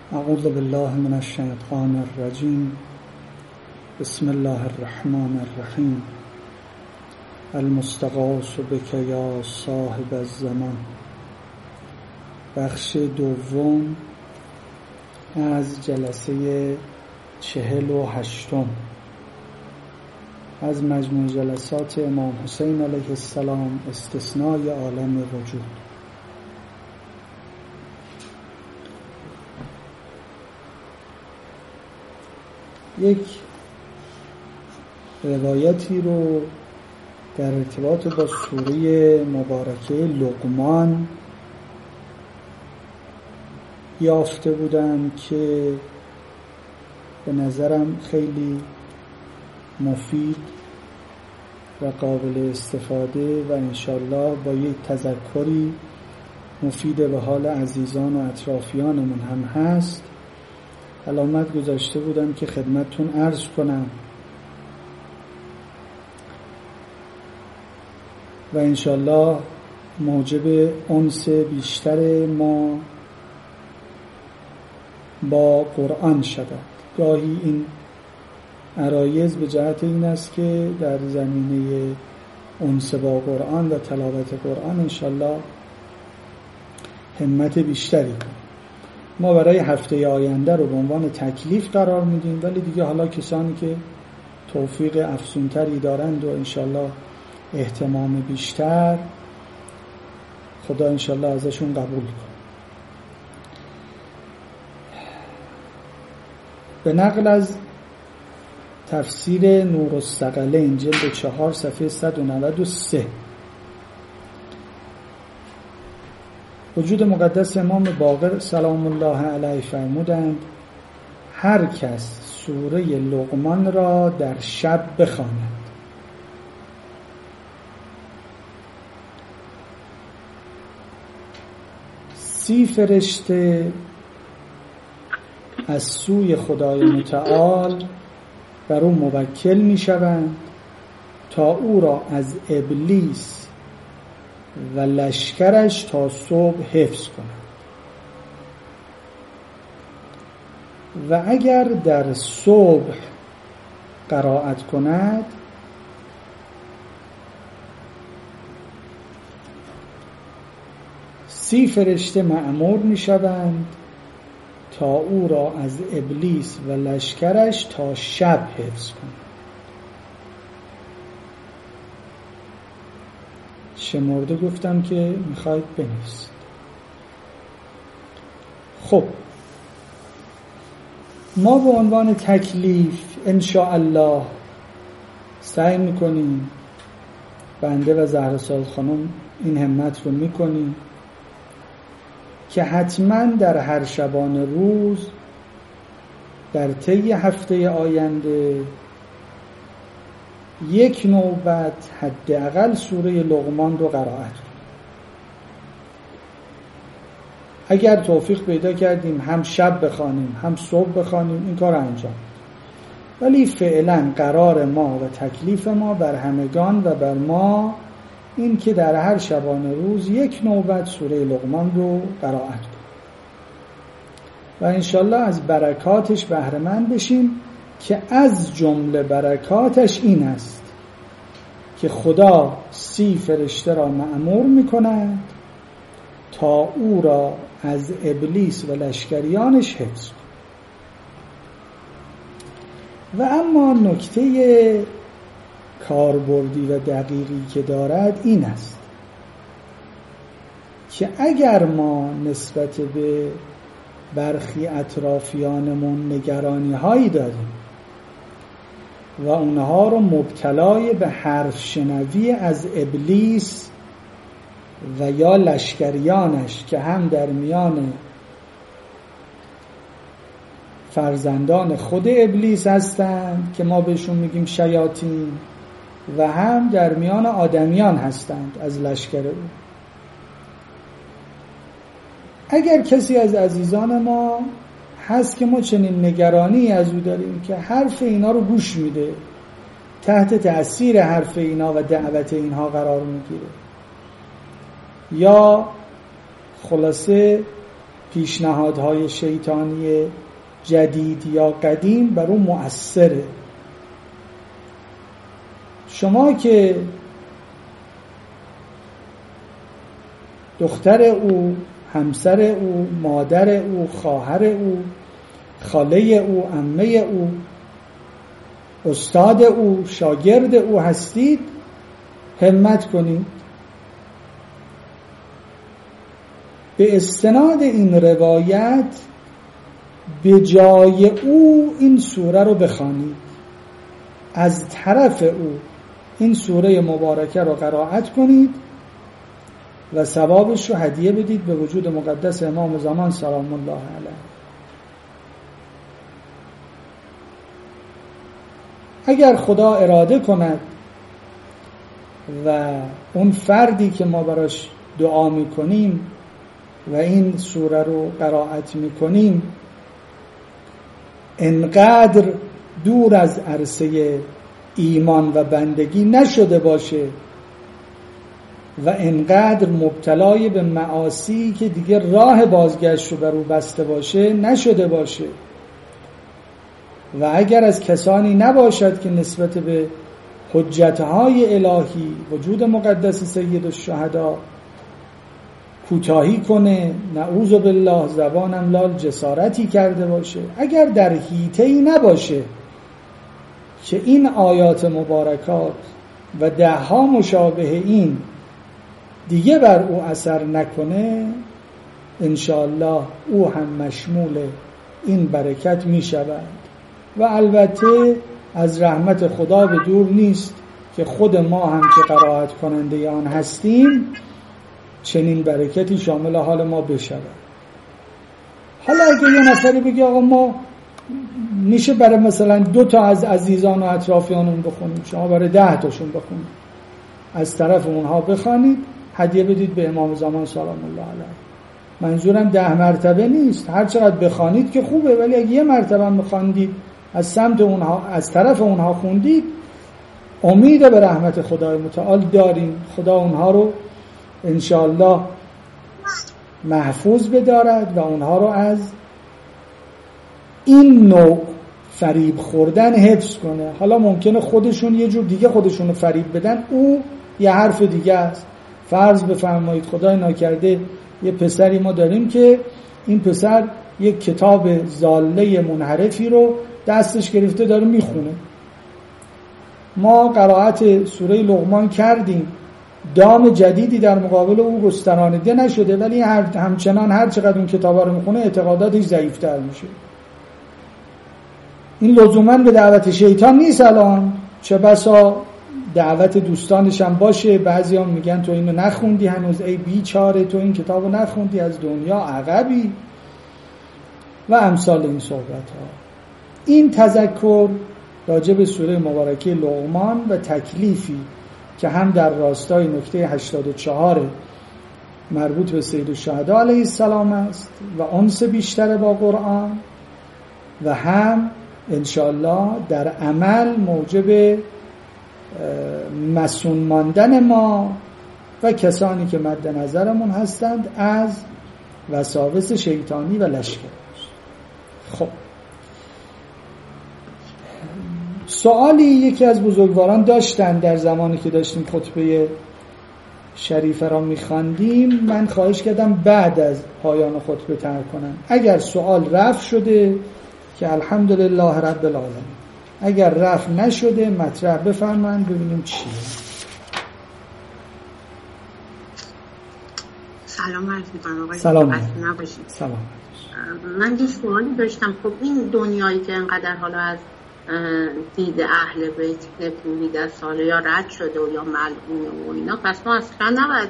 اعوذ بالله من الشیطان الرجیم. بسم الله الرحمن الرحیم. المستغاث بک یا صاحب الزمان. بخش دوم از جلسه 48 از مجموع جلسات امام حسین علیه السلام، استثنای عالم وجود. یک روایتی رو در ارتباط با سوره مبارکه لقمان یافته بودم که به نظرم خیلی مفید و قابل استفاده و انشالله با یک تذکری مفید به حال عزیزان و اطرافیانمون هم هست. علامت گذاشته بودم که خدمتتون عرض کنم و انشالله موجب انس بیشتر ما با قرآن شود. گاهی این عرایض به جهت این است که در زمینه انس با قرآن و تلاوت قرآن انشالله همت بیشتری کنیم. ما برای هفته آینده رو به عنوان تکلیف قرار میدیم، ولی دیگه حالا کسانی که توفیق افزونتری دارند و انشالله اهتمام بیشتر، خدا انشالله ازشون قبول کنه. به نقل از تفسیر نورالثقلین جلد 4 صفحه 193 وجود مقدس امام باقر سلام الله علیه فرمودند: هر کس سوره لقمان را در شب بخواند سی فرشته از سوی خدای متعال بر او موکل می شوند تا او را از ابلیس و لشکرش تا صبح حفظ کند و اگر در صبح قرائت کند سی فرشته مأمور می شوند تا او را از ابلیس و لشکرش تا شب حفظ کند. شمرده گفتم که میخواید بنویسید. خب ما به عنوان تکلیف انشاءالله سعی میکنیم، بنده و زهرساز خانم این همت رو میکنیم که حتما در هر شبانه روز در طی هفته آینده یک نوبت حداقل سوره لقمان رو قرائت کنیم. اگر توفیق پیدا کردیم هم شب بخوانیم هم صبح بخوانیم، این کار انجام. ولی فعلا قرار ما و تکلیف ما بر همگان و بر ما این که در هر شبانه روز یک نوبت سوره لقمان رو قرائت کنیم و انشالله از برکاتش بهره مند بشیم که از جمله برکاتش این است که خدا 30 فرشته را مأمور می‌کند تا او را از ابلیس و لشکریانش حفظ کند. و اما نکته کاربردی و دقیقی که دارد این است که اگر ما نسبت به برخی اطرافیانمون نگرانی هایی داریم و اونها رو مبتلای به حرف شنوی از ابلیس و یا لشکریانش که هم در میان فرزندان خود ابلیس هستند که ما بهشون میگیم شیاطین و هم در میان آدمیان هستند از لشکر او، اگر کسی از عزیزان ما هست که ما چنین نگرانی از او داریم که حرف اینا رو گوش میده، تحت تأثیر حرف اینا و دعوت اینها قرار میگیره، یا خلاصه پیشنهادهای شیطانی جدید یا قدیم بر اون مؤثره. شما که دختر او، همسر او، مادر او، خواهر او، خاله او، عمه او، استاد او، شاگرد او هستید، همت کنید به استناد این روایت به جای او این سوره رو بخوانید، از طرف او این سوره مبارکه رو قرائت کنید و ثوابش رو هدیه بدید به وجود مقدس امام زمان سلام الله علیه. اگر خدا اراده کند و اون فردی که ما براش دعا میکنیم و این سوره رو قرائت میکنیم انقدر دور از عرصه ایمان و بندگی نشده باشه و انقدر مبتلای به معاصی که دیگه راه بازگشت رو بر او بسته باشه نشده باشه و اگر از کسانی نباشد که نسبت به حجتهای الهی وجود مقدس سید الشهدا کوتاهی کنه، نعوذ بالله زبانم لال جسارتی کرده باشه، اگر در حیطه‌ای نباشه که این آیات مبارکات و دهها مشابه این دیگه بر او اثر نکنه، انشاءالله او هم مشمول این برکت می شود و البته از رحمت خدا به دور نیست که خود ما هم که قرائت کننده آن هستیم چنین برکتی شامل حال ما بشود. حالا اگه یه نفری بگه آقا ما میشه برای مثلا 2 از عزیزان و اطرافیانمون بخونیم، شما برای 10 تاشون بخونید، از طرف اونها بخوانید، هدیه بدید به امام زمان سلام الله علیه. منظورم 10 مرتبه نیست، هر چقدر بخوانید که خوبه، ولی اگه 1 مرتبه بخوانید از سمت اونها، از طرف اونها خوندید، امید به رحمت خدای متعال داریم. خدا اونها رو انشاءالله محفوظ بدارد و اونها رو از این نوع فریب خوردن حفظ کنه. حالا ممکنه خودشون یه جور دیگه خودشون رو فریب بدن، او یه حرف دیگه است. فرض بفرمایید خدای ناکرده یه پسری ما داریم که این پسر یک کتاب ضاله منحرفی رو دستش گرفته داره میخونه. ما قرائت سوره لقمان کردیم، دام جدیدی در مقابل او گسترانیده نشده، ولی همچنان هر چقدر اون کتابا رو میخونه اعتقاداتش ضعیف‌تر میشه. این لزوماً به دعوت شیطان نیست، الان چه بسا دعوت دوستانش هم باشه. بعضی هم میگن تو اینو نخوندی هنوز، ای بیچاره تو این کتابو نخوندی، از دنیا عقبی و امثال این صحبت ها. این تذکر راجع به سوره مبارکه لقمان و تکلیفی که هم در راستای نکته 84 مربوط به سید الشهدا علیه السلام است و انس بیشتر با قرآن و هم انشاءالله در عمل موجب مسئول ماندن ما و کسانی که مد نظرمون هستند از وساوس شیطانی و لشکر. خب سوالی یکی از بزرگواران داشتن در زمانی که داشتیم خطبه شریفه را میخواندیم، من خواهش کردم بعد از پایان خطبه طرح کنم. اگر سوال رفع شده که الحمدلله رب العالمین، اگر رفع نشده مطرح بفرمایید ببینیم چیه. سلام علیکم آقای. سلام. سلام. من یه سوالی داشتم. خب این دنیایی که انقدر حالا از دید اهل بیت نپولید از سال یا رد شده و یا ملعونه و اینا، پس ما اصلا نباید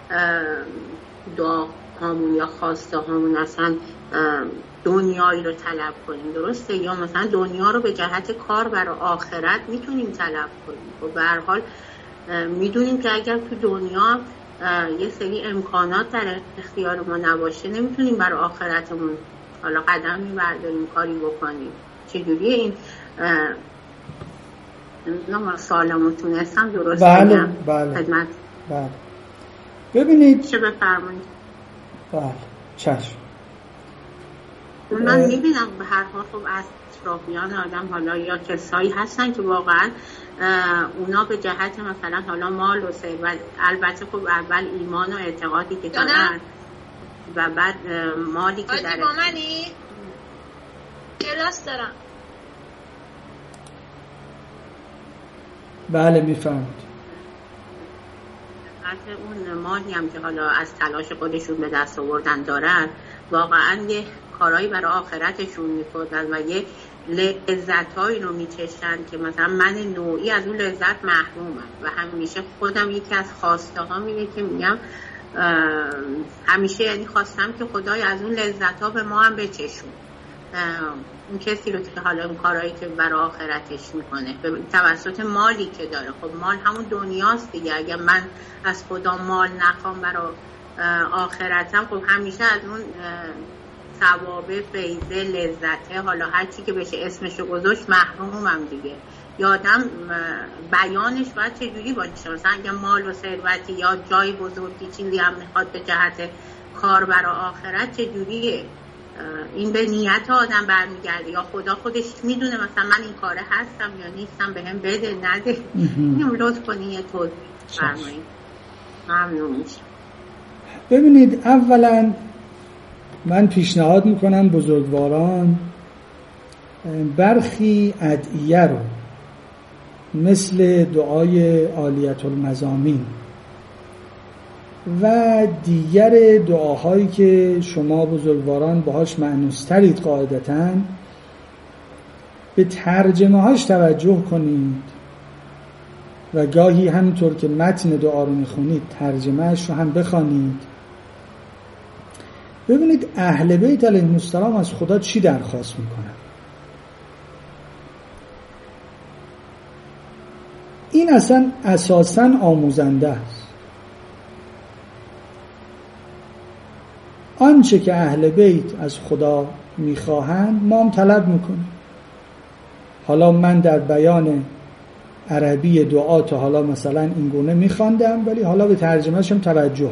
دعا هامون یا خواسته هامون اصلا دنیایی رو طلب کنیم، درسته؟ یا مثلا دنیا رو به جهت کار برای آخرت میتونیم طلب کنیم. و به هر حال میدونیم که اگر تو دنیا یه سری امکانات در اختیار ما نباشه نمیتونیم برای آخرتمون حالا قدمی برداریم، کاری بکنیم. چجوریه این سالمو تونستم درست بگم؟ بله. خدمت. بله. ببینید چه بفرمایید. بله چشم. من میبینم به هر حال خب اطرافیان آدم حالا یا کسایی هستن که واقعا اونا به جهت مثلا حالا مال و ثروت، البته خب اول ایمان و اعتقادی که دارن و بعد مالی که داره. با منی کلاس دارم. بله میفهمید. حتی اون مالی هم که حالا از تلاش خودشون به دست آوردن دارن، واقعا یه کارهایی برای آخرتشون میکنن و یه لذتهایی رو میچشن که مثلا من نوعی از اون لذت محرومم و همیشه خودم یکی از خواسته ها اینه که میگم همیشه یعنی خواستم که خدای از اون لذت ها به ما هم بچشون. اون کسی رو که حالا اون کارهایی که برای آخرتش میکنه به توسط مالی که داره، خب مال همون دنیاست دیگه. اگر من از خدا مال نخوام برای آخرتم، خب همیشه از اون ثوابه، فیضه، لذته، حالا هر چی که بشه اسمشو گذاشت محرومم دیگه. یادم بیانش باید چجوری باشه، مثلا اگر مال و ثروتی یا جای بزرگی چیزی هم میخواد به جهت کار برای آخرت، چجوریه؟ این به نیت آدم برمیگرده یا خدا خودش میدونه مثلا من این کاره هستم یا نیستم، به هم بده نده. اینو لطف کنی یه توضیح فرمایید، ممنون میشم. ببینید، اولا من پیشنهاد میکنم بزرگواران برخی ادعیه رو مثل دعای عالیة المزامین و دیگر دعاهایی که شما بزرگواران باهاش مأنوس‌ترید قاعدتاً، به ترجمه هاش توجه کنید و گاهی همینطور که متن دعا رو میخونید ترجمهش رو هم بخوانید. ببینید اهل بیت علیهم السلام از خدا چی درخواست میکنن. این اصلا اساساً آموزنده است. آنچه که اهل بیت از خدا میخواهند ما هم طلب میکنیم. حالا من در بیان عربی دعا تا حالا مثلا این گونه میخواندم، ولی حالا به ترجمه‌اش هم توجه.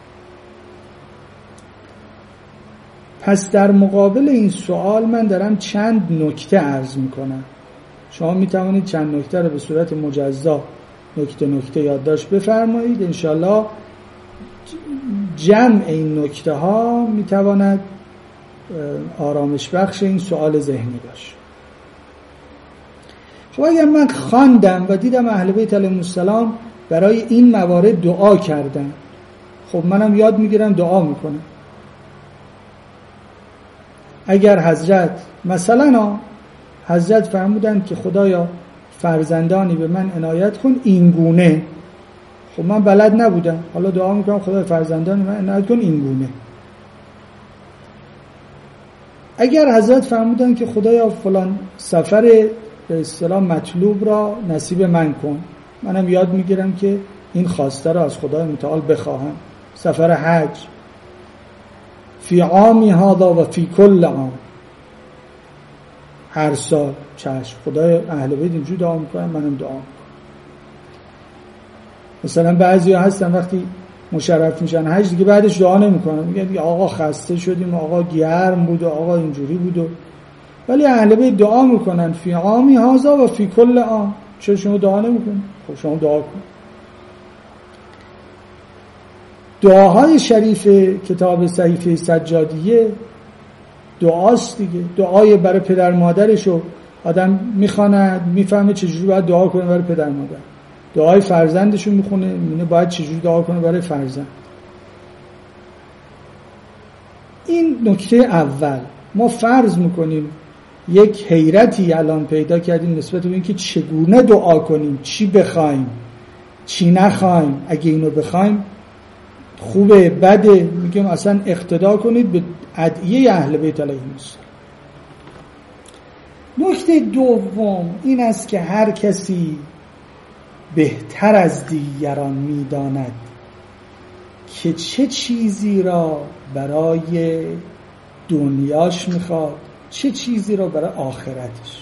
پس در مقابل این سوال من دارم چند نکته عرض میکنم. شما میتوانید چند نکته رو به صورت مجزا نکته نکته یادداشت بفرمایید. انشالله جمع این نکته ها میتواند آرامش بخش این سوال ذهنی باشه. خب اگر من خواندم و دیدم اهل بیت علیهم السلام برای این موارد دعا کردن، خب منم یاد میگیرم دعا میکنم. اگر حضرت مثلا حضرت فرمودن که خدایا فرزندانی به من عنایت کن این گونه، خب من بلد نبودم، حالا دعا میکنم خدای فرزندانی من عنایت کن این گونه. اگر حضرت فرمودن که خدایا فلان سفر به اصطلاح مطلوب را نصیب من کن، منم یاد میگیرم که این خواسته را از خدای متعال بخواهم. سفر حج فی عامی هذا و فی کل عام، هر سال چشم. خدای اهل بیت اینجوری دعا میکنم، منم دعا میکنم. مثلا بعضی ها هستن وقتی مشرف میشن حج دیگه بعدش دعا نمیکنن، میگن آقا خسته شدیم، آقا گرم بود، آقا اینجوری بود. ولی اهل بیت دعا میکنن فی عامی هذا و فی کل عام. چرا شما دعا نمیکنید؟ خب شما دعا کن. دعاهای شریف کتاب صحیفه سجادیه دعاست دیگه. دعای برای پدر مادرشو آدم میخواند، میفهمه چجوری باید دعا کنه برای پدر مادر. دعای فرزندشو میخونه، میبینه باید چجوری دعا کنه برای فرزند. این نکته اول. ما فرض میکنیم یک حیرتی الان پیدا کردیم نسبت به اینکه چگونه دعا کنیم، چی بخوایم، چی نخوایم. اگه اینو بخوایم خوبه بده، میگم اصلا اقتدا کنید به ادعیه اهل بیت علیهم السلام. نکته دوم این است که هر کسی بهتر از دیگران میداند که چه چیزی را برای دنیاش میخواد، چه چیزی را برای آخرتش.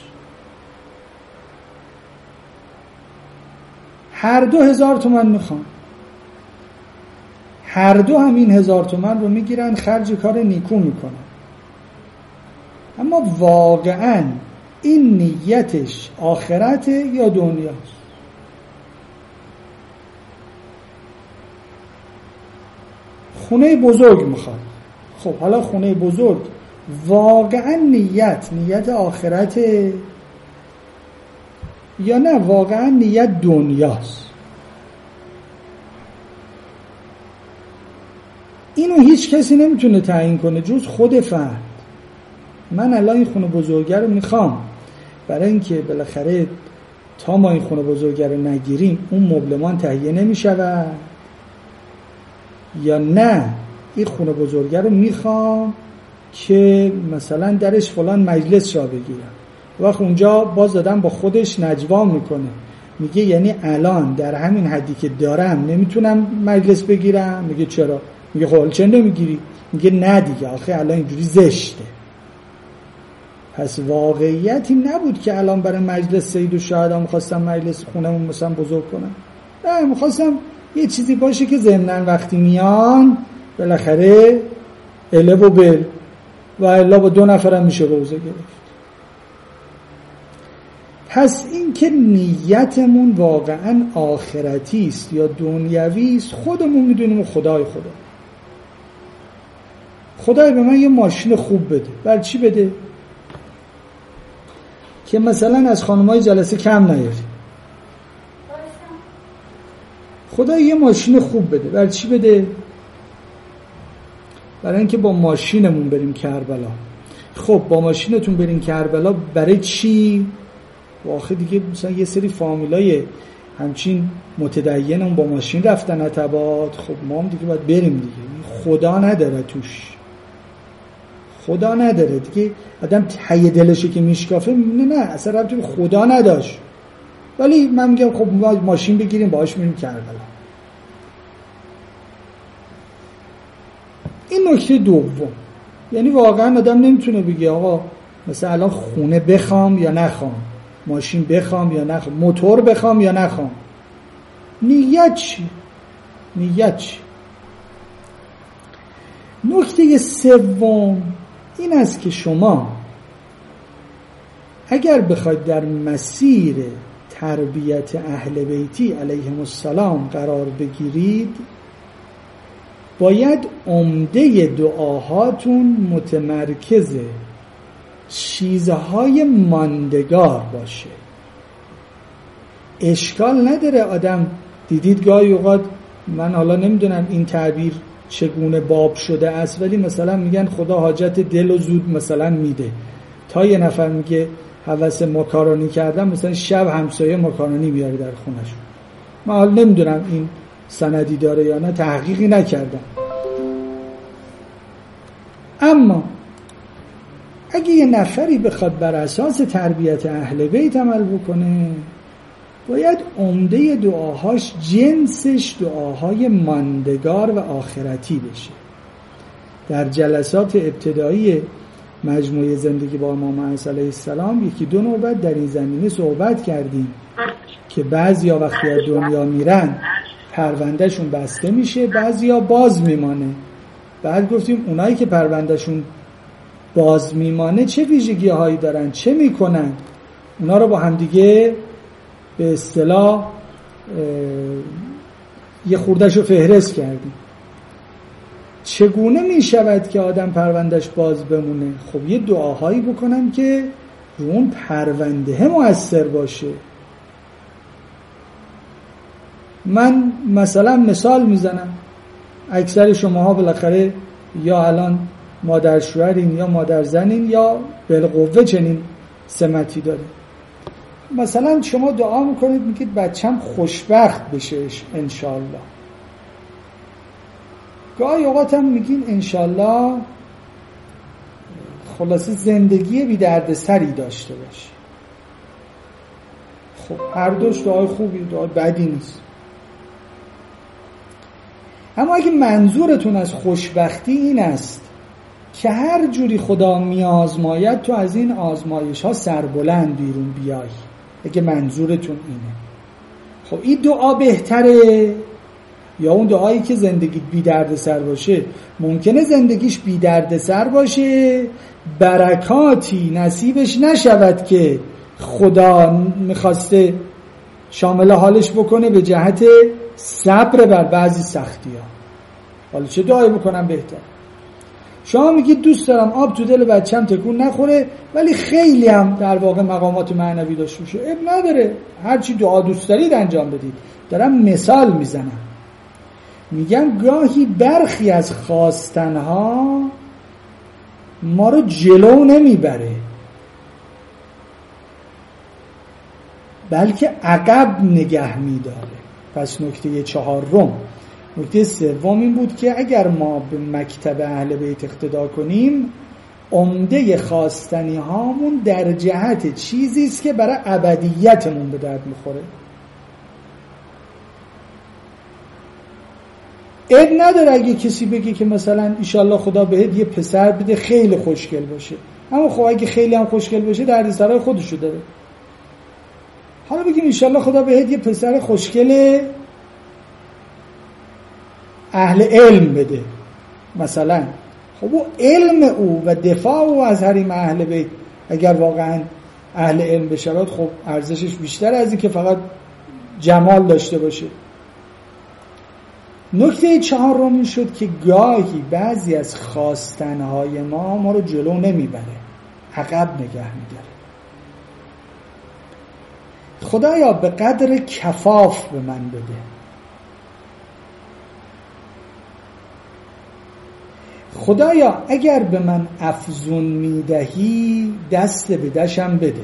هر 2000 تومان میخوان، هر دو همین 1000 تومان رو میگیرن خرج کار نیکو میکنن. اما واقعا این نیتش آخرته یا دنیاست؟ خونه بزرگ میخواد. خب حالا خونه بزرگ واقعا نیت آخرته یا نه واقعا نیت دنیاست؟ اینو هیچ کسی نمیتونه تعیین کنه جز خود فرد. من الان این خونه بزرگه رو میخوام برای اینکه بالاخره تا ما این خونه بزرگه رو نگیریم اون مبلمان تهیه نمیشود، یا نه این خونه بزرگه رو میخوام که مثلا درش فلان مجلس را بگیرم. وقت اونجا باز دادم با خودش نجوا میکنه، میگه یعنی الان در همین حدی که دارم نمیتونم مجلس بگیرم؟ میگه چرا؟ میگه خب چرا نمیگیری؟ میگه نه دیگه آخه الان اینجوری زشته. پس واقعیتی نبود که الان برای مجلس سید الشهدا میخواستم مجلس خونمون مثلا بزرگ کنم، نه میخواستم یه چیزی باشه که ضمناً وقتی میان بالاخره اله و بل و الا با 2 نفرم میشه روزه گرفت. پس این که نیتمون واقعا آخرتی است یا دنیوی است خودمون میدونیم و خدای خدای به من یه ماشین خوب بده. برای چی بده؟ که مثلا از خانمای جلسه کم نیاری. خدای یه ماشین خوب بده. برای چی بده؟ برای اینکه با ماشینمون بریم کربلا. خب با ماشینتون بریم کربلا برای چی؟ واخه دیگه مثلا یه سری فامیلای همچین متدینم با ماشین رفتن عتبات، خب ما هم دیگه باید بریم دیگه. خدا نداره توش، خدا نداره دیگه. آدم ته دلشه که میشکافه نه اصلا ربطی به خدا نداشت، ولی من میگم خب ما ماشین بگیریم باهاش میریم کربلا. این نکته دوم. یعنی واقعا آدم نمیتونه بگه آقا مثلا الان خونه بخوام یا نخوام، ماشین بخوام یا نخوام، موتور بخوام یا نخوام. نیت چی؟ نکته سوم این است که شما اگر بخواید در مسیر تربیت اهل بیتی علیهم السلام قرار بگیرید باید عمده دعاهاتون متمرکز چیزهای ماندگار باشه. اشکال نداره آدم دیدید گاهی اوقات، من حالا نمیدونم این تعبیر چگونه باب شده است، ولی مثلا میگن خدا حاجت دل و زود مثلا میده. تا یه نفر میگه هوس ماکارونی کردم، مثلا شب همسایه ماکارونی میاره در خونه‌شون. من حالا نمیدونم این سندی داره یا نه، تحقیقی نکردم. اما اگه یه نفری بخواد بر اساس تربیت اهل بیت عمل بکنه باید عمده دعاهاش جنسش دعاهای ماندگار و آخرتی بشه. در جلسات ابتدایی مجموعه زندگی با امام علیه السلام 1-2 نوبت در این زمینه صحبت کردیم که بعضیا وقتی از دنیا میرن پروندهشون بسته میشه، بعضیا باز میمانه. بعد گفتیم اونایی که پروندهشون باز میمانه چه ویژگی هایی دارن، چه میکنن، اونا رو با هم دیگه به اصطلاح یه خوردهشو فهرست کردیم. چگونه میشود که آدم پروندهش باز بمونه؟ خب یه دعاهایی بکنن که رو اون پرونده مؤثر باشه. من مثلا مثال میزنم، اکثر شماها بالاخره یا الان مادر شوهرین یا مادر زنین یا بالقوه چنین سمتی داره. مثلا شما دعا میکنید میگید بچم خوشبخت بشه انشالله. گاهی اوقات هم میگین انشالله خلاصه زندگی بی درد سری داشته باشه. خب هر دوش دعای خوبی، دعای بدی نیست. اما اگه منظورتون از خوشبختی این است که هر جوری خدا میازماید تو از این آزمایش ها سربلند بیرون بیای، اگه منظورتون اینه، خب این دعا بهتره یا اون دعایی که زندگیت بی درد سر باشه، ممکنه زندگیش بی درد سر باشه، برکاتی نصیبش نشود که خدا میخواسته شامل حالش بکنه به جهت صبر بر بعضی سختی ها. حالا چه دعایی بکنم بهتر؟ شما میگید دوست دارم آب تو دل بچم تکون نخوره، ولی خیلی هم در واقع مقامات معنوی داشته باشه. اب نداره، هرچی دعا دوست دارید انجام بدید. دارم مثال میزنم، میگم گاهی برخی از خواستنها ما رو جلو نمیبره، بلکه عقب نگه میداره. پس نکته 4. نکته 3 این بود که اگر ما به مکتب اهل بیت اقتدا کنیم، عمده خواستنی هامون در جهت چیزی است که برای ابدیتمون به درد میخوره. عیب نداره اگه کسی بگه که مثلا ایشالله خدا بهت یه پسر بده خیلی خوشگل باشه، اما خب اگه خیلی هم خوشگل باشه دردسرای خودشو داره. حالا بگیم ایشالله خدا بهت یه پسر خوشگل اهل علم بده مثلا، خب او علم او و دفاع او از حریم اهل بیت اگر واقعا اهل علم بشود، خب ارزشش بیشتر از این که فقط جمال داشته باشه. نکته 4 شد که گاهی بعضی از خواستنهای ما رو جلو نمیبره، عقب نگه میداره. خدایا به قدر کفاف به من بده، خدایا اگر به من افزون میدهی دست به دشم بده،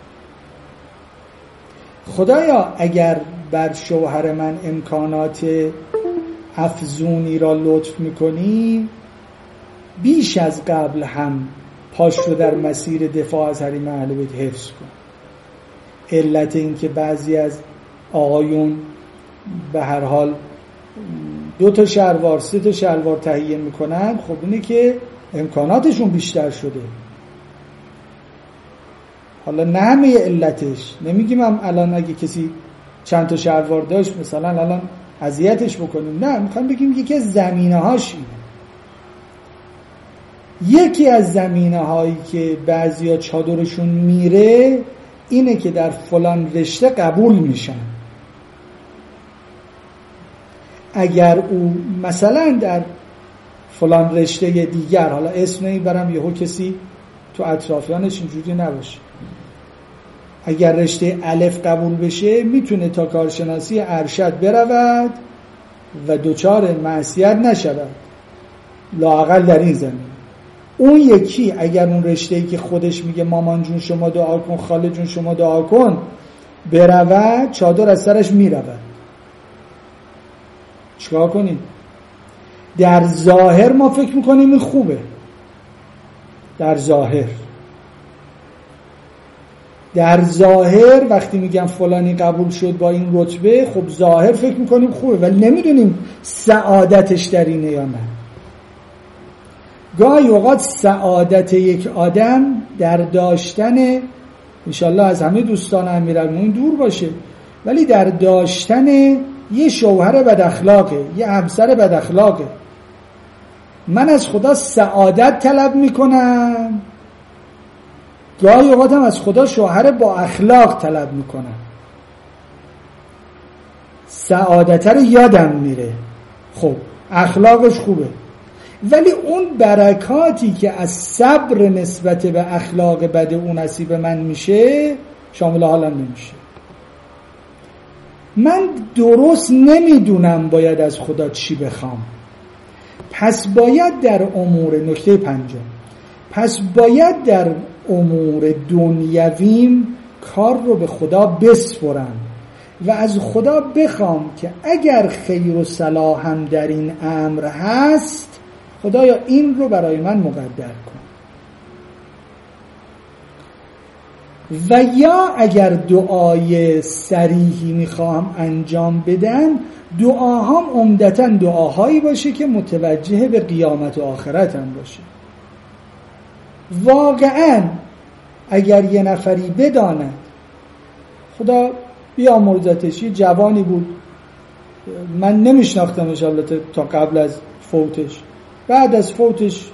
خدایا اگر بر شوهر من امکانات افزونی را لطف میکنی، بیش از قبل هم پاش رو در مسیر دفاع از حریم اهل بیت حفظ کن. علت این که بعضی از آقایون به هر حال 2 شلوار 3 شلوار تهیه میکنن، خب اینه که امکاناتشون بیشتر شده. حالا نه همه علتش، نمیگیم هم الان اگه کسی چند تا شلوار داشت مثلا الان اذیتش بکنیم، نه، میخوام بگیم یکی از زمینه‌هاش اینه. یکی از زمینه‌هایی که بعضیا چادرشون میره اینه که در فلان رشته قبول میشن. اگر او مثلا در فلان رشته دیگر، حالا اسم نمیبرم یهو کسی تو اطرافیانش اینجوری نباشه، اگر رشته الف قبول بشه میتونه تا کارشناسی ارشد برود و دوچار معصیت نشود، لااقل در این زمین. اون یکی اگر اون رشته‌ای که خودش میگه مامان جون شما دعا کن، خاله جون شما دعا کن برود، چادر از سرش میرود. چیکار کنیم؟ در ظاهر ما فکر میکنیم این خوبه، در ظاهر وقتی میگم فلانی قبول شد با این رتبه، خب ظاهر فکر میکنیم خوبه، ولی نمیدونیم سعادتش در اینه یا نه. گاهی اوقات سعادت یک آدم در داشتن، انشالله از همه دوستان امیرالمومنین دور باشه، ولی در داشتن یه شوهر بد اخلاقه، یه همسر بد اخلاقه. من از خدا سعادت طلب میکنم، گاهی اوقات هم از خدا شوهر با اخلاق طلب میکنم. سعادت رو یادم میره، خب اخلاقش خوبه، ولی اون برکاتی که از صبر نسبت به اخلاق بد اون نصیب من میشه شامل حالم نمیشه. من درست نمیدونم باید از خدا چی بخوام، پس باید در امور، نکته 5، پس باید در امور دنیویم کار رو به خدا بسپرم و از خدا بخوام که اگر خیر و صلاح هم در این امر هست، خدایا این رو برای من مقدر کن. و یا اگر دعای صریحی میخوام انجام بدم، دعاهام عمدتاً دعاهایی باشه که متوجه به قیامت و آخرت هم باشه. واقعاً اگر یه نفری بداند، خدا بیامرزتش، یه جوانی بود من نمیشناختمش البته تا قبل از فوتش. بعد از فوتش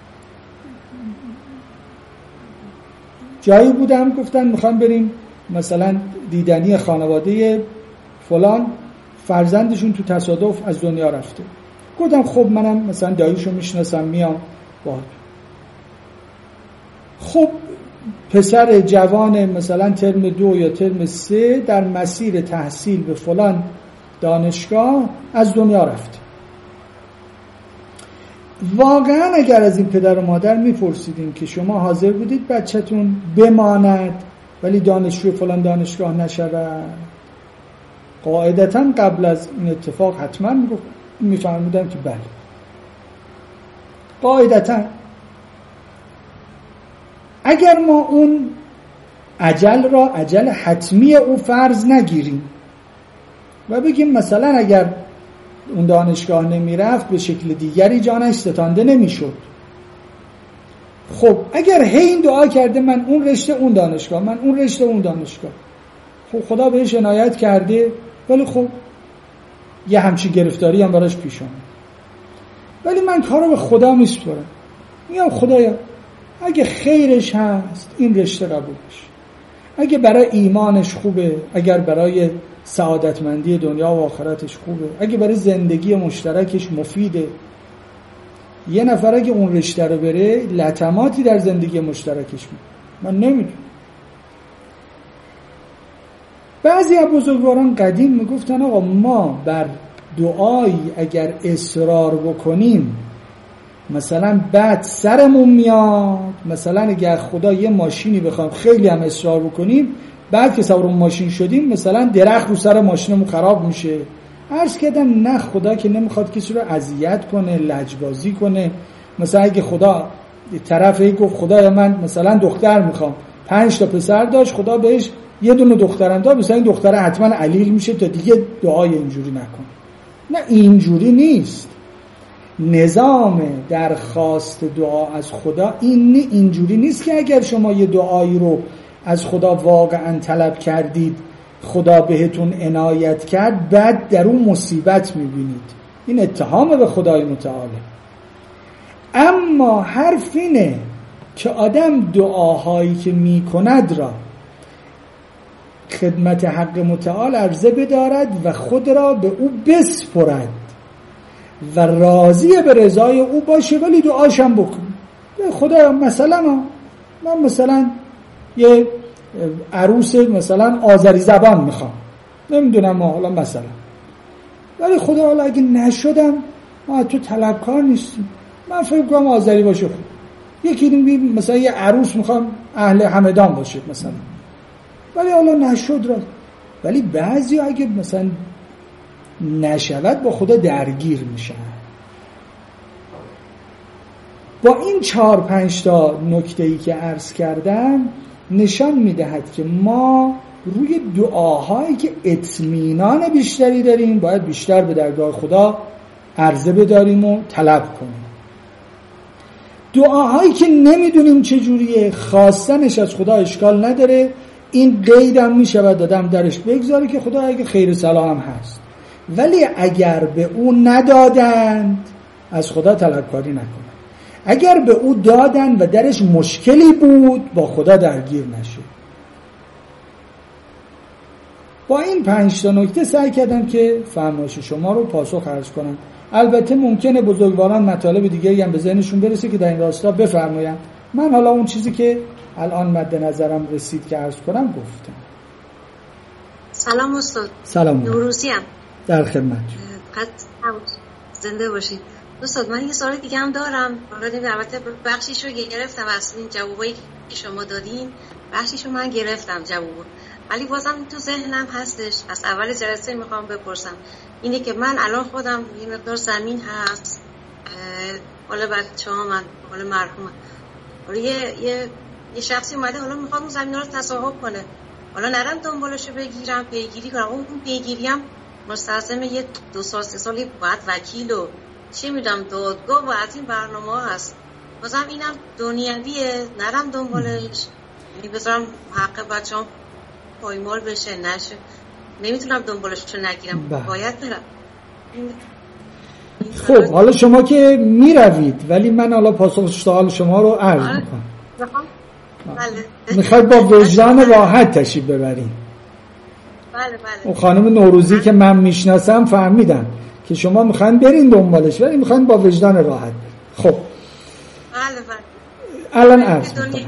جایی بودم گفتن میخوام بریم مثلا دیدنی خانواده فلان، فرزندشون تو تصادف از دنیا رفته. گفتم خب منم مثلا داییشو میشناسم میام باهات. خب پسر جوان مثلا ترم 2 یا ترم 3 در مسیر تحصیل به فلان دانشگاه از دنیا رفته. واقعا اگر از این پدر و مادر میپرسیدیم که شما حاضر بودید بچه‌تون بماند ولی دانشجوی فلان دانشگاه نشود، قاعدتاً قبل از این اتفاق حتما میفهمیدم که بله. قاعدتاً اگر ما اون اجل را اجل حتمی او فرض نگیریم و بگیم مثلا اگر اون دانشگاه نمیرفت به شکل دیگری جانش ستانده نمیشد، خب اگر هی این دعا کرده من اون رشته اون دانشگاه، من اون رشته اون دانشگاه، خب خدا بهش عنایت کرده ولی خب یه همچین گرفتاری هم براش پیش اومد. ولی من کارو به خدا میسپارم، میگم خدایا اگه خیرش هست این رشته قبول بشه، اگه برای ایمانش خوبه، اگر برای سعادتمندی دنیا و آخرتش خوبه، اگه برای زندگی مشترکش مفیده. یه نفر اگه اون رشته رو بره لطماتی در زندگی مشترکش میده، من نمیدونم. بعضی از بزرگواران قدیم میگفتن آقا ما بر دعایی اگر اصرار بکنیم مثلا بعد سرمون میاد، مثلا اگر خدا یه ماشینی بخوام خیلی هم اصرار بکنیم بعد که سوار اون ماشین شدیم مثلا درخت رو سر ماشینمون خراب میشه. عرض کردم نه، خدا که نمیخواد کسی رو اذیت کنه، لجبازی کنه. مثلا اگه خدا طرفی گفت خدایا من مثلا دختر میخوام، 5 تا پسر داشت، خدا بهش یه دونه دخترم داد، مثلا این دختره حتما علیل میشه تا دیگه دعای اینجوری نکن. نه اینجوری نیست. نظام درخواست دعا از خدا اینجوری نیست که اگر شما یه دعایی رو از خدا واقعا طلب کردید خدا بهتون عنایت کرد بعد در اون مصیبت میبینید. این اتهام به خدای متعاله. اما حرف اینه که آدم دعاهایی که میکند را خدمت حق متعال عرضه بدارد و خود را به او بسپرد و راضی به رضای او باشه، ولی دعاشم بکن. خدا مثلا من مثلا یه عروس مثلا آذری زبان میخوام، نمیدونم حالا مثلا، ولی خدا حالا اگه نشدم ما تو طلبکار نیستیم، من فکر کنم آذری باشه خوب. یکی مثلا یه عروس میخوام اهل همدان باشه مثلا، ولی حالا نشد را. ولی بعضی اگه مثلا نشود با خدا درگیر میشن. با این 4-5 تا نکته‌ای که عرض کردم نشان میدهد که ما روی دعاهایی که اطمینان بیشتری داریم باید بیشتر به درگاه خدا عرضه بداریم و طلب کنیم. دعاهایی که نمیدونیم چجوریه، خواستنش از خدا اشکال نداره، این قیدم میشود دادم درش بگذاره که خدا اگه خیر سلام هست، ولی اگر به او ندادند از خدا طلبکاری نکنه. اگر به او دادن و درش مشکلی بود با خدا درگیر نشه. با این 5 تا نکته سعی کردم که فرمایش شما رو پاسخ عرض کنم. البته ممکنه بزرگواران مطالب دیگری هم به ذهنشون برسه که در این راستا بفرمایند. من حالا اون چیزی که الان مد نظرم رسید که عرض کنم گفتم. سلام استاد. سلام. نوروزی ام. در خدمت. زنده باشید. استاد من یه سوال دیگه هم دارم. البته بخشیشو گرفتم از این جوابایی که شما دادین، بخشیشو من گرفتم جوابو، ولی بازم تو ذهنم هستش. از اول جلسه میخوام بپرسم اینه که من الان خودم یه مقدار زمین هست، حالا بچه‌ها من حالا مرحومه، حالا یه شخصی اومده حالا میخواد اون زمین رو تصاحب کنه، حالا نرم دنبالشو بگیرم پیگیری کنم، اون پیگیری هم مستلزم یه 2 سال 3 سالی باید وکیل و چه میدونم دادگاه و از این برنامه هست. بازم اینم دنیویه، نرم دنبالش، بذارم حق بچه‌ام پایمال بشه نشه، نمیتونم دنبالش رو نگیرم. باید برم. خب حالا شما که میروید، ولی من حالا پاسخ سوال شما رو عرض میکنم. میخواید با وجدان راحت تشریف ببرین. بله. اون خانم نوروزی که من میشناسم فهمیدم که شما میخواین برین دنبالش، ولی میخواین با وجدان راحت برین. خب بله. الان عرض میکنم.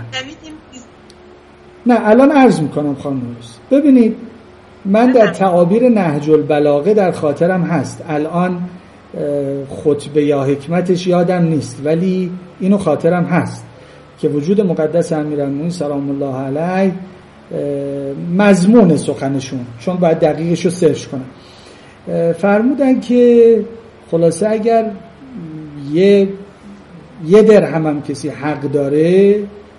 نه الان عرض میکنم خانم نوروزی. ببینید من در تعابیر نهج البلاغه در خاطرم هست، الان خطبه یا حکمتش یادم نیست، ولی اینو خاطرم هست که وجود مقدس امیرالمومنین سلام الله علیه مضمون سخنشون، چون باید دقیقش رو سرچ کنم، فرمودن که خلاصه اگر یه درهم هم کسی حق داره،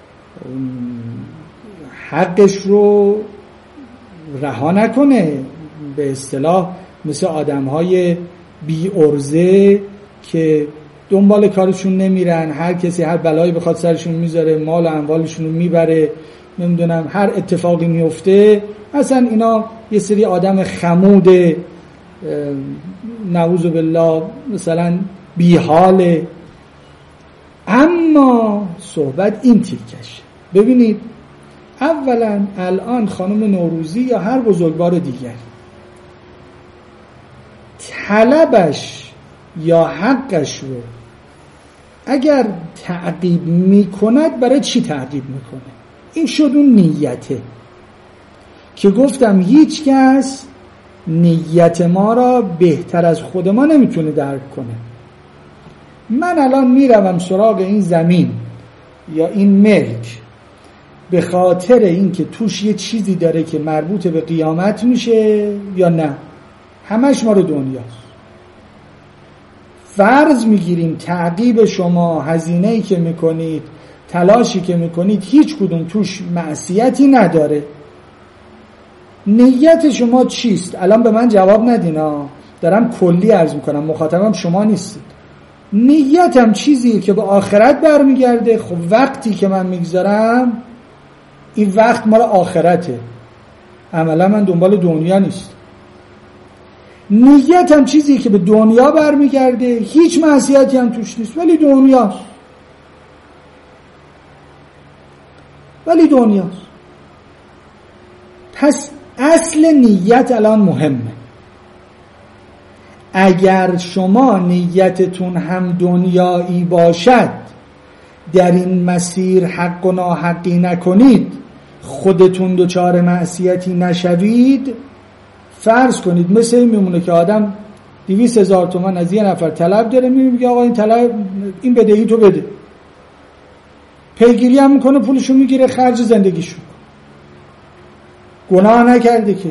حقش رو رها نکنه، به اصطلاح مثل آدم‌های بی ارزه که دنبال کارشون نمیرن، هر کسی هر بلایی بخواد سرشون میذاره، مال و اموالشون رو میبره، نمیدونم هر اتفاقی میفته. اصلا اینا یه سری آدم خمود نعوذ بالله مثلا بی حاله. اما صحبت این تیکش، ببینید اولا الان خانم نوروزی یا هر بزرگوار دیگر طلبش یا حقش رو اگر تعقیب میکند، برای چی تعقیب میکنه؟ این شد اون نیته که گفتم هیچ کس نیت ما را بهتر از خود ما نمیتونه درک کنه. من الان میروم سراغ این زمین یا این ملک به خاطر اینکه توش یه چیزی داره که مربوط به قیامت میشه یا نه؟ همش ما رو دنیاست. فرض میگیریم تعقیب شما، هزینه‌ای که میکنید، تلاشی که میکنید، هیچ کدوم توش معصیتی نداره. نیت شما چیست؟ الان به من جواب ندینا، دارم کلی عرض میکنم، مخاطبم شما نیستید. نیتم چیزیه که به آخرت برمیگرده. خب وقتی که من میگذارم، این وقت مال آخرته، عملا من دنبال دنیا نیست. نیتم چیزی که به دنیا برمیگرده، هیچ معصیتی هم توش نیست، ولی دنیاست. پس اصل نیت الان مهمه. اگر شما نیتتون هم دنیایی باشد، در این مسیر حق و ناحقی نکنید، خودتون دچار معصیتی نشوید، فرض کنید مثل این میمونه که آدم 200,000 تومان از یه نفر طلب داره، میگه آقا این طلب، این بدهی تو بده، پیگیری هم میکنه، پولشو میگیره، خرج زندگیشو، گناه نکرده که.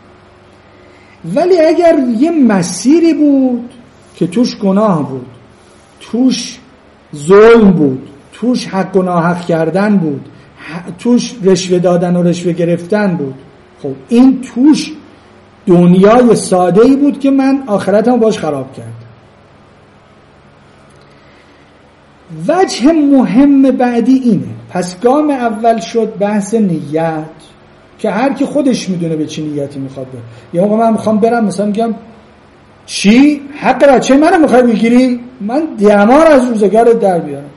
ولی اگر یه مسیری بود که توش گناه بود، توش ظلم بود، توش حق و ناحق کردن بود، توش رشوه دادن و رشوه گرفتن بود، خب این توش دنیای ساده‌ای بود که من آخرتم باش خراب کردم. وجه مهم بعدی اینه. پس گام اول شد بحث نیت که هر کی خودش میدونه به چه نیتی میخواد بره. یا موقع من میخوام برم مثلا میگم چی؟ حق بچه منو میخوای بگیری؟ من دمار از روزگارت در بیارم.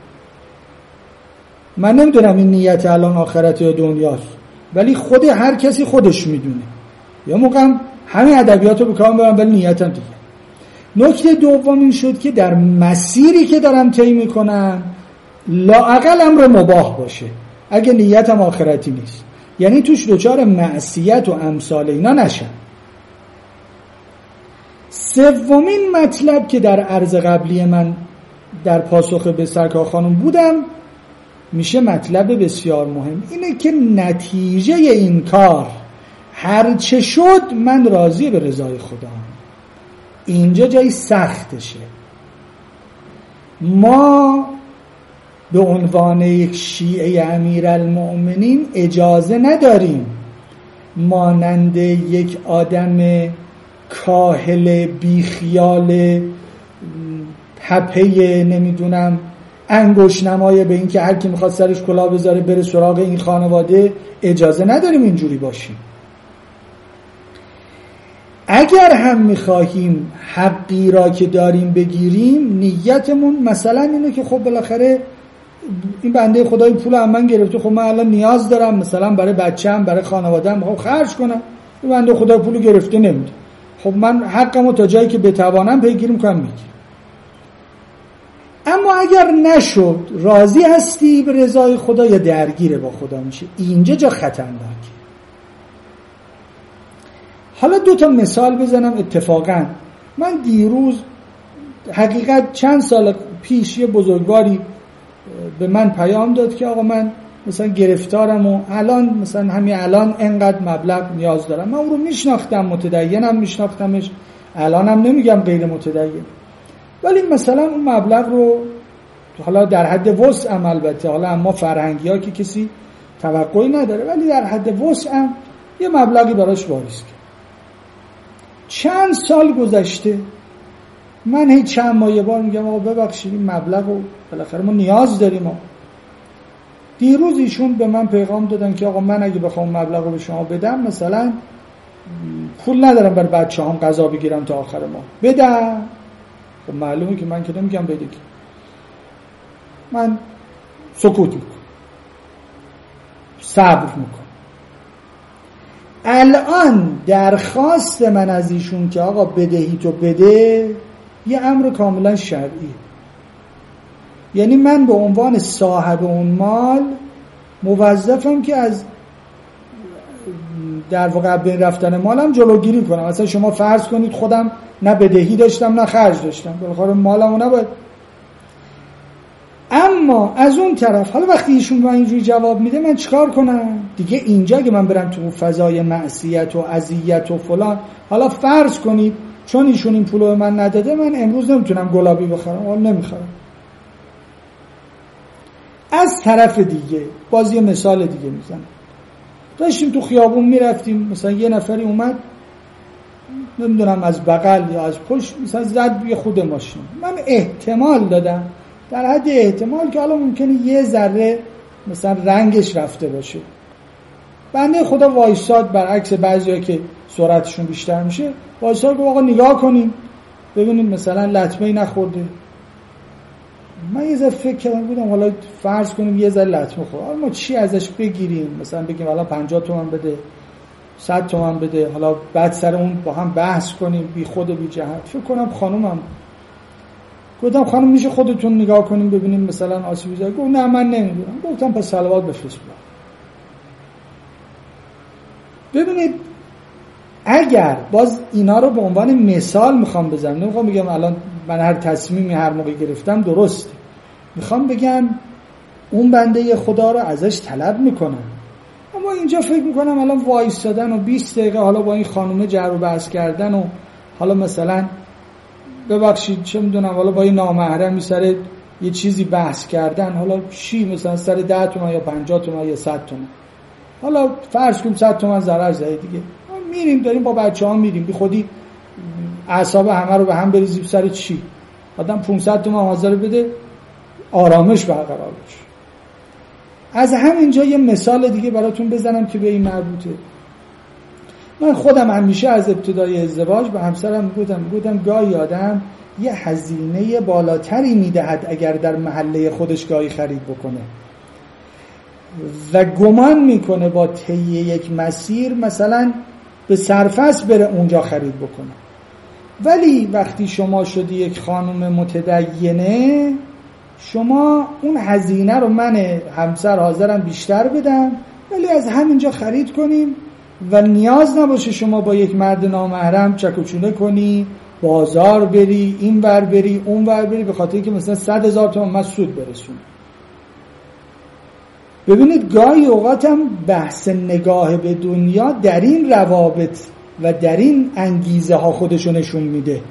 من نمیدونم این نیت الان آخرت یا دنیاست، ولی خود هر کسی خودش میدونه. یا موقع همین ادبیاتو بکنم برم، ولی نیتم دیگه. نکته دوم این شد که در مسیری که دارم طی میکنم لااقل امر مباح باشه، اگه نیتم آخرتی نیست، یعنی توش دچار معصیت و امثال اینا نشم. سومین مطلب که در عرض قبلی من در پاسخ به سرکار خانم بودم، میشه مطلب بسیار مهم، اینه که نتیجه این کار هر چه شد من راضی به رضای خدا. اینجا جای سختشه. ما به عنوان یک شیعه امیرالمؤمنین اجازه نداریم مانند یک آدم کاهل بیخیال تپه نمیدونم انگوش نمای به این که هر کی میخواد سرش کلاه بذاره بره سراغ این خانواده، اجازه نداریم اینجوری باشیم. اگر هم میخواهیم حقی را که داریم بگیریم، نیتمون مثلا اینه که خب بالاخره این بنده خدای پول از من گرفته، خب من الان نیاز دارم مثلا برای بچه‌م، برای خانواده‌ام خب خرج کنم، این بنده خدای پول گرفته نمیده، خب من حقمو تا جایی که بتوانم پیگیری میکنم میگیرم. اما اگر نشد، راضی هستی به رضای خدا یا درگیر با خدا میشه؟ اینجا جا خطرناکه. حالا 2 مثال بزنم. اتفاقا من دیروز حقیقت چند سال پیش یه بزرگواری به من پیام داد که آقا من مثلا گرفتارم و الان مثلا همین الان انقدر مبلغ نیاز دارم. من اون رو میشناختم، متدینم، میشناختمش، الانم نمیگم غیر متدین، ولی مثلا اون مبلغ رو حالا در حد وسعم، البته حالا اما فرهنگی ها که کسی توقعی نداره، ولی در حد وسعم یه مبلغی براش واریز کرد. چند سال گذشته من هی چند ماه یه بار میگم آقا ببخشید این مبلغ رو بالاخره ما نیاز داریم. دیروز ایشون به من پیغام دادن که آقا من اگه بخوام مبلغ رو به شما بدم مثلا پول ندارم برای بچه‌هام غذا بگیرم تا آخر ماه، بدم. خب معلومه که من که نمیگم بده، که من سکوت میکنم، صبر میکنم. الان درخواست من از ایشون که آقا بدهی تو بده یه امر کاملا شرعیه. یعنی من به عنوان صاحب اون مال موظفم که از در واقع بین رفتن مالم جلوگیری کنم. مثلا شما فرض کنید خودم نه بدهی داشتم نه خرج داشتم، بالاخره مالمو نباید. اما از اون طرف حالا وقتی ایشون با اینجوری جواب میده من چیکار کنم دیگه؟ اینجا که من برم تو فضای معصیت و اذیت و فلان، حالا فرض کنید چون ایشون این پولو به من نداده من امروز نمیتونم گلابی بخرم، حالا نمیخرم. از طرف دیگه باز یه مثال دیگه میزنم. داشتیم تو خیابون میرفتیم، مثلا یه نفری اومد نمیدونم از بغل یا از پشت مثلا زد یه خود ماشین. من احتمال دادم، در حد احتمال، که حالا ممکنه یه ذره مثلا رنگش رفته باشه. بنده خدا وایساد، برعکس بعضیا که سرعتشون بیشتر میشه، وایساد گفت آقا نگاه کنیم ببینیم مثلا لطمه‌ای نخورده. من یه ذره فکر کردم، بودم حالا فرض کنیم یه ذره لطمه خورد، حالا ما چی ازش بگیریم؟ مثلا بگیم حالا 50 تومن بده، 100 تومن بده، حالا بعد سر اون با هم بحث کنیم بی خود و بی جهت. فکر کنم خانومم گفتم خانم میشه خودتون نگاه کنیم ببینیم مثلا آسیبی زده؟ گفت نه من نمیدونم. گفتم پس صلوات بفرست. ببینید اگر باز اینا رو به عنوان مثال میخوام بزنم، نمیخوام بگم الان من هر تصمیمی هر موقع گرفتم درسته، میخوام بگم اون بنده خدا رو ازش طلب میکنم. اما اینجا فکر میکنم الان وایستادن و 20 دقیقه حالا با این خانومه جر و بحث کردن و حالا مثلا ببخشید چه میدونم حالا با این نامحرمی سر یه چیزی بحث کردن، حالا چی مثلا سر 10 تومن یا 50 تومن یا 100 تومن، حالا فرض کنیم 100 تومن ضرر زده دیگه، میریم داریم با بچه‌ها میریم، بی خودی اعصاب همه رو به هم بریزیم سر چی؟ آدم 500 تومن حاضر بده آرامش برقرار بشه. از همینجا یه مثال دیگه براتون بزنم که به این مربوطه. من خودم همیشه از ابتدای ازدواج به همسرم گفتم گاهی آدم یه هزینه بالاتری میدهد اگر در محله خودش گاهی خرید بکنه و گمان میکنه با طی یک مسیر مثلا به سرفصل بره اونجا خرید بکنه. ولی وقتی شما شدی یک خانم متدینه، شما اون هزینه رو من همسر حاضرم بیشتر بدم ولی از همینجا خرید کنیم و نیاز نباشه شما با یک مرد نامحرم چک و چونه کنی، بازار بری، این ور بری اون ور بری، به خاطر که مثلا 100,000 تومان من سود برسونم. ببینید گاهی اوقات هم بحث نگاه به دنیا در این روابط و در این انگیزه ها خودشو نشون میده.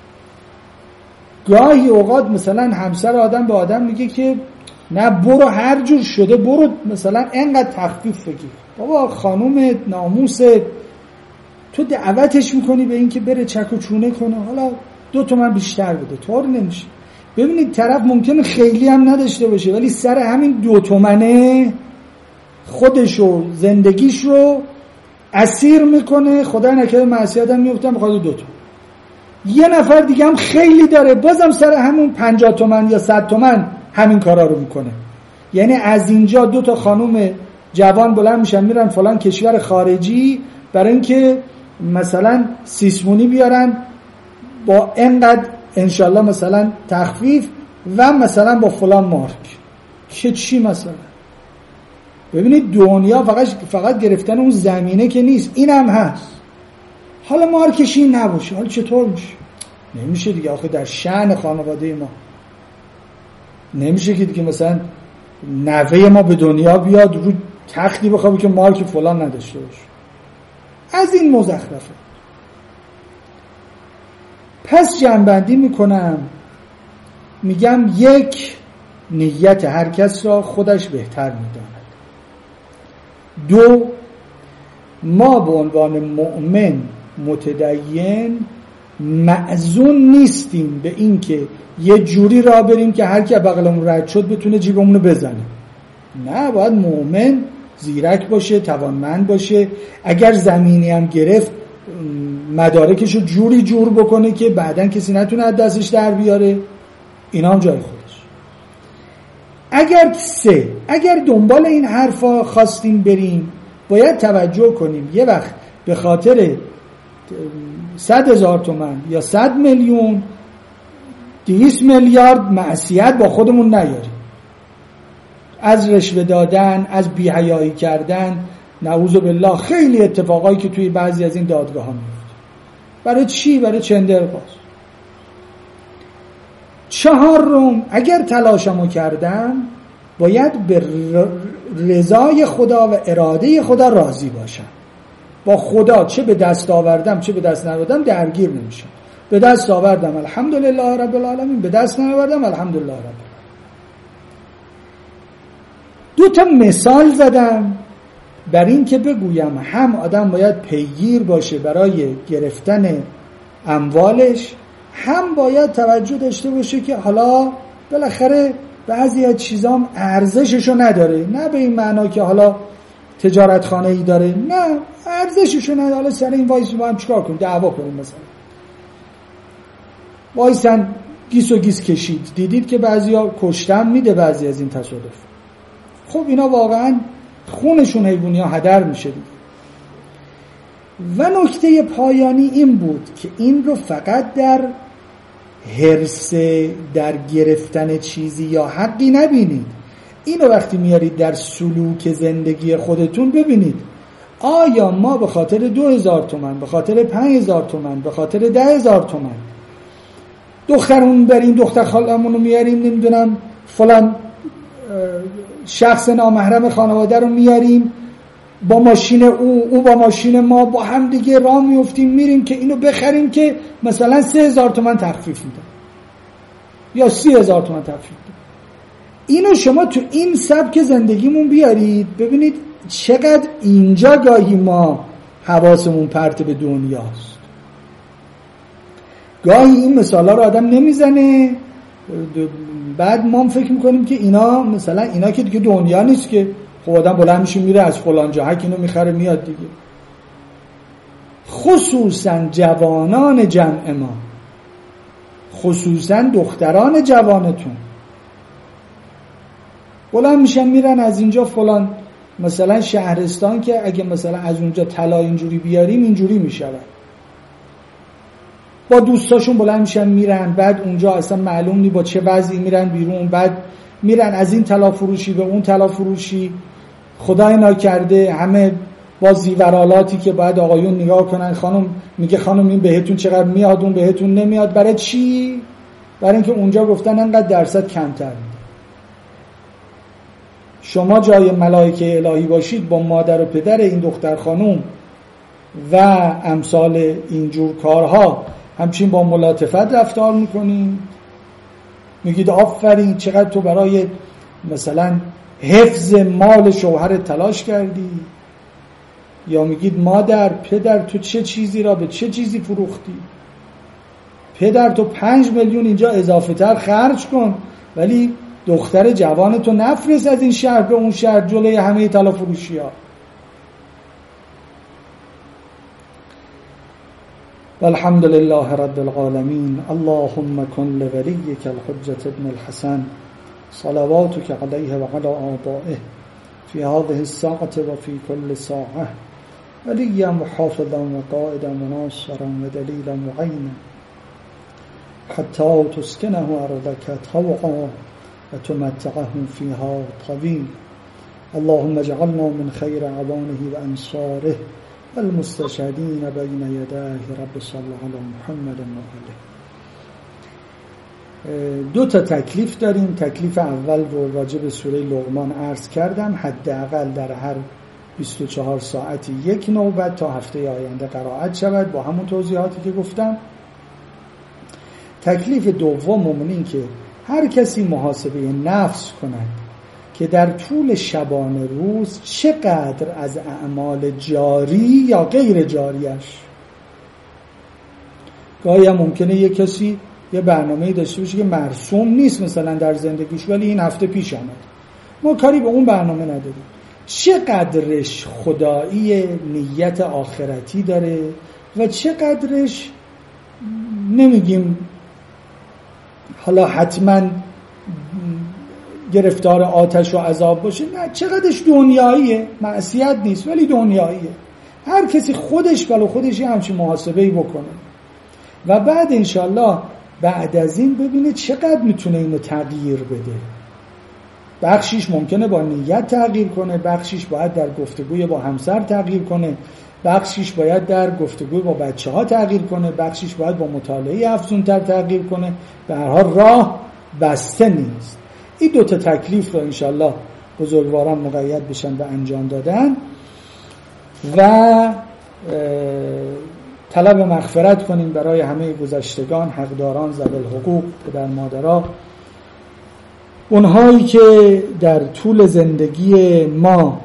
گاهی اوقات مثلا همسر آدم به آدم میگه که نه برو هر جور شده برو مثلا انقدر تخفیف بگیر. بابا خانوم ناموست، تو دعوتش میکنی به این که بره چک و چونه کنه، حالا 2 تومن بیشتر بده، طور نمیشه. ببینید طرف ممکنه خیلی هم نداشته باشه ولی سر همین 2 تومنه خودشو زندگیش رو اسیر میکنه، خدا نکنه معصیت هم میفته، میخواد 2 تا. یه نفر دیگه هم خیلی داره، بازم سر همون 50 تومن یا 100 تومن همین کارا رو میکنه. یعنی از اینجا 2 تا خانوم جوان بلند میشن میرن فلان کشور خارجی برای اینکه مثلا سیسمونی بیارن با اینقدر انشالله مثلا تخفیف و مثلا با فلان مارک. که چی مثلا؟ ببینید دنیا فقط گرفتن اون زمینه که نیست، این هم هست. حالا مارکش این نباشه، حالا چطور میشه؟ نمیشه دیگه. آخه در شأن خانواده ما نمیشه که دیگه مثلا نوه ما به دنیا بیاد رو تختی بخوابه که مارک فلان نداشته باشه. از این مزخرفه. پس جمع‌بندی میکنم، میگم 1 نیت هر کس را خودش بهتر میداند. 2 ما به عنوان مؤمن متدین معزون نیستیم به این که یه جوری راه بریم که هر کی بغلمون رد شد بتونه جیبمون رو بزنه. نه، باید مؤمن زیرک باشه، توانمند باشه. اگر زمینی هم گرفت مدارکش رو جوری جور بکنه که بعداً کسی نتونه از دستش در بیاره. اینا هم جای خودش. اگر دنبال این حرفا خواستیم بریم، باید توجه کنیم یه وقت به خاطر 100,000 تومان یا 100 میلیون 200 میلیارد معصیت با خودمون نیاریم. از رشوه دادن، از بی‌حیایی کردن، نعوذ بالله، خیلی اتفاقایی که توی بعضی از این دادگاه ها میفته. برای چی؟ برای چندرباز. 4 اگر تلاشمو کردم باید به رضای خدا و اراده خدا راضی باشم. با خدا چه به دست آوردم چه به دست نیاوردم درگیر نمیشم. به دست آوردم الحمدلله رب العالمین، به دست نیاوردم الحمدلله رب العالمین. 2 تا مثال زدم بر این که بگویم هم آدم باید پیگیر باشه برای گرفتن اموالش، هم باید توجه داشته باشه که حالا بالاخره بعضی از چیزا هم ارزششو نداره. نه به این معنا که حالا تجارت خانه ای داره، نه ارزششو نداره. حالا سر این وایس ما هم چیکار کنیم؟ دعوا کنیم مثلا. وایسن گیس و گیس کشید، دیدید که بعضیا کشتن میده بعضی از این تصادف. خب اینا واقعا خونشون حیوانیا هدر میشه دیگه. و نکته پایانی این بود که این رو فقط در حرص در گرفتن چیزی یا حقی نبینید. اینو وقتی میارید در سلوک زندگی خودتون ببینید آیا ما به خاطر 2,000 تومان، به خاطر 5,000 تومان، به خاطر 10,000 تومان دخترمون بریم، دختر خالمون رو میاریم، نمیدونم فلان شخص نامحرم خانواده رو میاریم با ماشین او با ماشین ما با هم دیگه راه میفتیم میریم که اینو بخریم که مثلا 3,000 تومان تخفیف میده یا 30,000 تومان تخفیف میده. اینو شما تو این سبک زندگیمون بیارید ببینید چقدر اینجا گاهی ما حواسمون پرت به دنیاست. گاهی این مثالا رو آدم نمیزنه، بعد ما فکر میکنیم که اینا مثلا اینا که دیگه دنیا نیست که. خب آدم بلند میشه میره از فلان جا اینو میخره میاد دیگه. خصوصا جوانان جمع ما، خصوصا دختران جوانتون بلند میشن میرن از اینجا فلان مثلا شهرستان که اگه مثلا از اونجا طلا اینجوری بیاریم اینجوری میشود. با دوستاشون بلند میشن میرن، بعد اونجا اصلا معلوم نی با چه وضعی میرن بیرون، بعد میرن از این طلا فروشی به اون طلا فروشی، خدای ناکرده همه با زیورالاتی که باید آقایون نگاه کنن. خانم میگه خانم این بهتون چقدر میاد اون بهتون نمیاد. برای چی؟ برای اینکه اونجا گفتن انقدر درصد کمتر میده. شما جای ملائکه الهی باشید با مادر و پدر این دختر خانم و امثال اینجور کارها همچین با ملاطفت رفتار میکنین، میگید آفرین چقدر تو برای مثلا حفظ مال شوهرت تلاش کردی، یا میگید مادر پدر تو چه چیزی را به چه چیزی فروختی، پدر تو 5 میلیون اینجا اضافه تر خرج کن ولی دختر جوانتو نفرست از این شهر به اون شهر جلوی همه طلا فروشی ها. والحمد لله رب العالمين. اللهم كن لوليك الحجة ابن الحسن صلواتك عليه وعلى آبائه في هذه الساعة وفي كل ساعة وليا محافظا وقائدا وناصرا ودليلا معينا حتى تسكنه أرضك طوعا وتمتعه فيها طويل. اللهم اجعلنا من خير عوانه وأنصاره المستشهدين بين يديه. رب صل على محمد و آله. دو تا تکلیف داریم. تکلیف اول رو راجع به سوره لقمان عرض کردم، حداقل در هر 24 ساعتی یک نوبت تا هفته آینده قرائت شود با همون توضیحاتی که گفتم. تکلیف دوم این که هر کسی محاسبه نفس کند که در طول شبانه روز چقدر از اعمال جاری یا غیر جاریش. گاهی هم ممکنه یک کسی یه برنامه‌ای داشته باشه که مرسوم نیست مثلا در زندگیش، ولی این هفته پیش آمد، ما کاری به اون برنامه نداریم. چقدرش خدایی نیت آخرتی داره و چقدرش نمیگیم حالا حتما گرفتار آتش و عذاب باشه، نه، چقدرش دنیاییه، معصیت نیست ولی دنیاییه. هر کسی خودش ولو خودش همچین محاسبه‌ای بکنه و بعد انشالله بعد از این ببینه چقدر میتونه اینو تغییر بده. بخشیش ممکنه با نیت تغییر کنه، بخشیش باید در گفتگوی با همسر تغییر کنه، بخشیش باید در گفتگوی با بچه‌ها تغییر کنه، بخشیش باید با مطالعه افزونتر تغییر کنه. به هر حال راه بسته نیست. این دو تا تکلیف رو انشالله بزرگواران مقید بشن به انجام دادن و طلب مغفرت کنیم برای همه گذشتگان، حقداران، ذوی الحقوق، پدر مادرها، اونهایی که در طول زندگی ما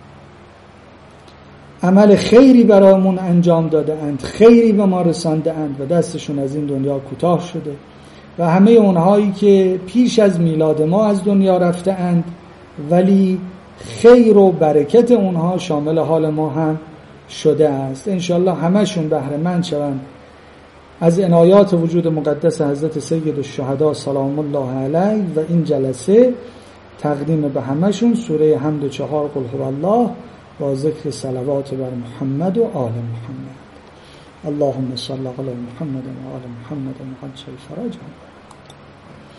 عمل خیری برامون انجام داده اند، خیری به ما رسانده اند و دستشون از این دنیا کوتاه شده و همه اونهایی که پیش از میلاد ما از دنیا رفته اند ولی خیر و برکت اونها شامل حال ما هم شده است. انشالله همشون بهره مند شوند از عنایات وجود مقدس حضرت سید الشهدا سلام الله علیه و این جلسه تقدیم به همشون سوره حمد 4 قل هو الله با ذکر صلوات بر محمد و آل محمد. اللهم صل علی محمد و آل محمد و عجل فرجهم.